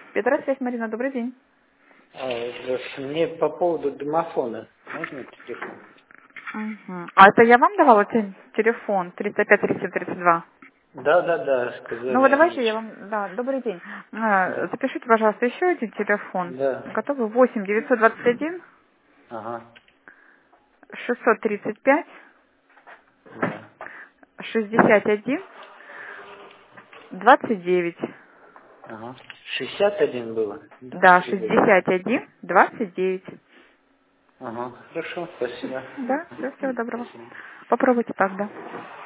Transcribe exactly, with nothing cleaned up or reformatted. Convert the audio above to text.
Петра, связь, Марина, добрый день. А, здравствуйте. Мне по поводу домофона. Можно телефон? Угу. А это я вам давала те- телефон триста пять тридцать тридцать два? Да, да, да, Ну сказали вот давайте я раньше. вам... Да, добрый день. А, Да. Запишите, пожалуйста, еще один телефон. Да. Готовы? восемь девятьсот двадцать один Ага. шестьсот тридцать пять Да. шестьдесят один двадцать девять. Ага. шестьдесят один было? Да, Да, переводим. шестьдесят один двадцать девять. Ага. Хорошо, спасибо. Да, все, всего доброго. Спасибо. Попробуйте так, да.